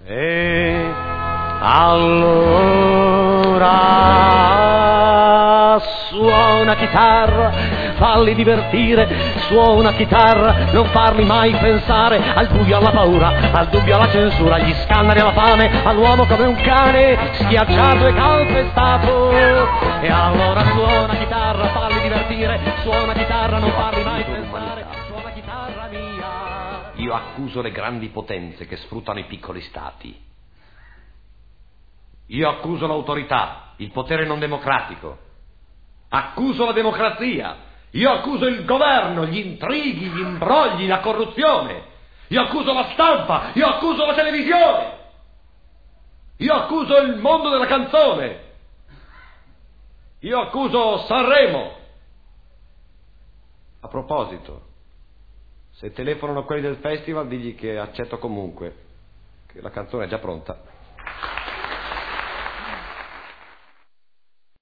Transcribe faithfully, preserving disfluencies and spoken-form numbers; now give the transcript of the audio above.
E allora suona chitarra, falli divertire, suona chitarra, non farli mai pensare al buio, alla paura, al dubbio, alla censura, agli scandali, alla fame, all'uomo come un cane schiacciato e calpestato. E allora suona chitarra, falli divertire, suona chitarra, non farli mai pensare, suona chitarra mia. Io accuso le grandi potenze che sfruttano i piccoli stati. Io accuso l'autorità, il potere non democratico. Accuso la democrazia. Io accuso il governo, gli intrighi, gli imbrogli, la corruzione. Io accuso la stampa, io accuso la televisione. Io accuso il mondo della canzone. Io accuso Sanremo. A proposito, se telefonano quelli del festival, digli che accetto comunque, che la canzone è già pronta.